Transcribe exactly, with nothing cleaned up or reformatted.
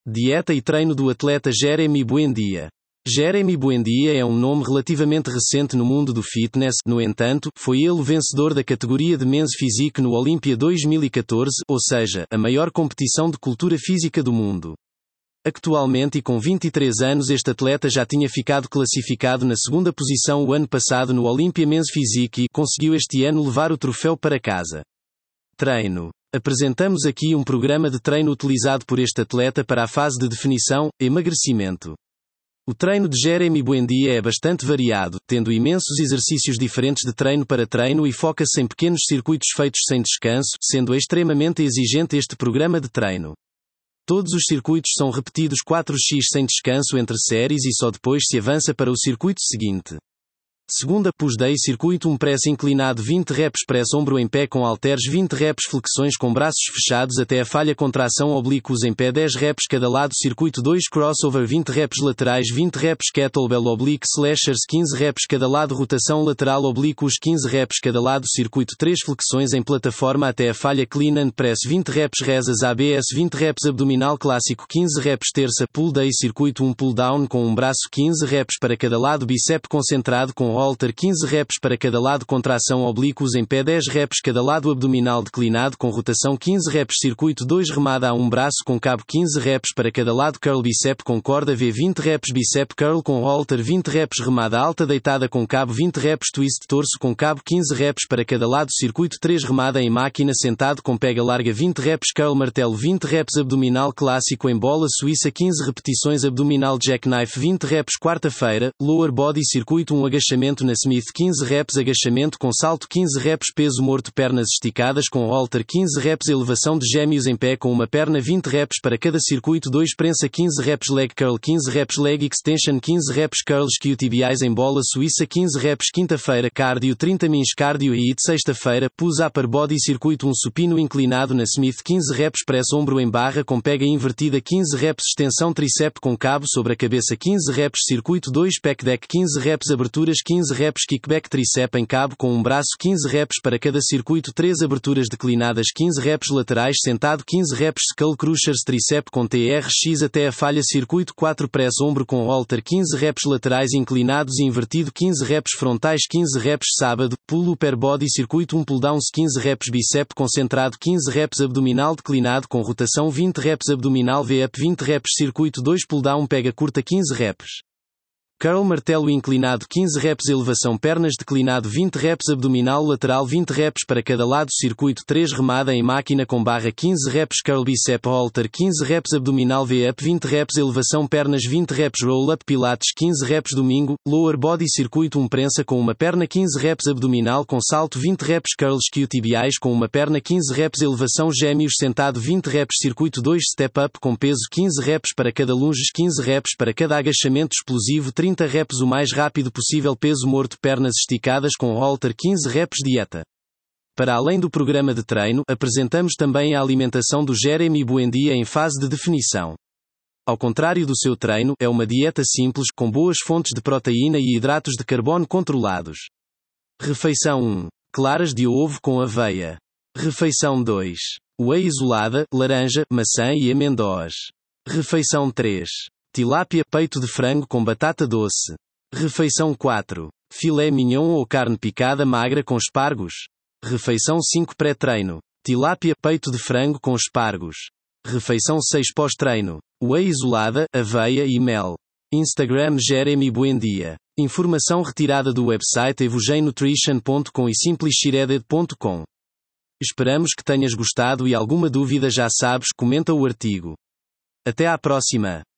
Dieta e treino do atleta Jeremy Buendia. Jeremy Buendia é um nome relativamente recente no mundo do fitness, no entanto, foi ele o vencedor da categoria de Men's Physique no Olympia dois mil e catorze, ou seja, a maior competição de cultura física do mundo. Atualmente e com vinte e três anos, este atleta já tinha ficado classificado na segunda posição o ano passado no Olympia Men's Physique e conseguiu este ano levar o troféu para casa. Treino. Apresentamos aqui um programa de treino utilizado por este atleta para a fase de definição, emagrecimento. O treino de Jeremy Buendia é bastante variado, tendo imensos exercícios diferentes de treino para treino e foca-se em pequenos circuitos feitos sem descanso, sendo extremamente exigente este programa de treino. Todos os circuitos são repetidos quatro vezes sem descanso entre séries e só depois se avança para o circuito seguinte. Segunda push day circuito um press inclinado vinte reps press ombro em pé com halteres vinte reps flexões com braços fechados até a falha contração oblíquos em pé dez reps cada lado circuito dois crossover vinte reps laterais vinte reps kettlebell oblique slashers quinze reps cada lado rotação lateral oblíquos quinze reps cada lado circuito três flexões em plataforma até a falha clean and press vinte reps rezas A B S vinte reps abdominal clássico quinze reps terça pull day circuito um pull down com um braço quinze reps para cada lado bicep concentrado com halter quinze reps para cada lado contração oblíquos em pé dez reps cada lado abdominal declinado com rotação quinze reps circuito dois remada a um braço com cabo quinze reps para cada lado curl bicep com corda V vinte reps bicep curl com halter vinte reps remada alta deitada com cabo vinte reps twist torso com cabo quinze reps para cada lado circuito três remada em máquina sentado com pega larga vinte reps curl martelo vinte reps abdominal clássico em bola suíça quinze repetições abdominal jackknife vinte reps quarta-feira lower body circuito um agachamento na Smith quinze reps agachamento com salto quinze reps peso morto pernas esticadas com halter quinze reps elevação de gêmeos em pé com uma perna vinte reps para cada circuito dois prensa quinze reps leg curl quinze reps leg extension quinze reps curls isquiotibiais em bola suíça quinze reps quinta-feira cardio trinta mins cardio e hit sexta-feira pus upper body circuito um supino inclinado na Smith quinze reps press ombro em barra com pega invertida quinze reps extensão tríceps com cabo sobre a cabeça quinze reps circuito dois pec deck quinze reps aberturas quinze reps kickback tricep em cabo com um braço quinze reps para cada circuito três aberturas declinadas quinze reps laterais sentado quinze reps skull crushers tricep com T R X até a falha circuito quatro press ombro com halter quinze reps laterais inclinados e invertido quinze reps frontais quinze reps sábado pull upper body circuito um pull downs quinze reps bicep concentrado quinze reps abdominal declinado com rotação vinte reps abdominal V up vinte reps circuito dois pull down pega curta quinze reps curl martelo inclinado quinze reps elevação pernas declinado vinte reps abdominal lateral vinte reps para cada lado circuito três remada em máquina com barra quinze reps curl bicep halter quinze reps abdominal V up vinte reps elevação pernas vinte reps roll up pilates quinze reps domingo lower body circuito um prensa com uma perna quinze reps abdominal com salto vinte reps curls isquiotibiais com uma perna quinze reps elevação gêmeos sentado vinte reps circuito dois step up com peso quinze reps para cada lunges quinze reps para cada agachamento explosivo trinta reps o mais rápido possível peso morto pernas esticadas com halter quinze reps dieta. Para além do programa de treino, apresentamos também a alimentação do Jeremy Buendia em fase de definição. Ao contrário do seu treino, é uma dieta simples, com boas fontes de proteína e hidratos de carbono controlados. Refeição um. Claras de ovo com aveia. Refeição dois. Whey isolada, laranja, maçã e amêndoas. Refeição três. Tilápia peito de frango com batata doce. Refeição quatro. Filé mignon ou carne picada magra com espargos. Refeição cinco pré-treino. Tilápia peito de frango com espargos. Refeição seis pós-treino. Whey isolada, aveia e mel. Instagram Jeremy Buendia. Informação retirada do website evogen nutrition ponto com e simply shredded ponto com. Esperamos que tenhas gostado e alguma dúvida já sabes, comenta o artigo. Até à próxima.